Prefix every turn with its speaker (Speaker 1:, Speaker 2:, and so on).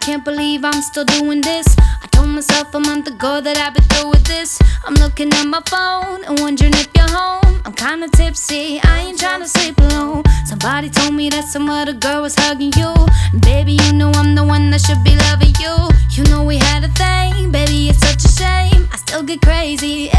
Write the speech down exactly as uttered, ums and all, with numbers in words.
Speaker 1: can't believe I'm still doing this. I told myself a month ago that I'd be through with this. I'm looking at my phone and wondering if you're home. I'm kinda tipsy, I ain't tryna sleep alone. Somebody told me that some other girl was hugging you. And baby, you know I'm the one that should be loving you. You know we had a thing, baby, it's such a shame. I still get crazy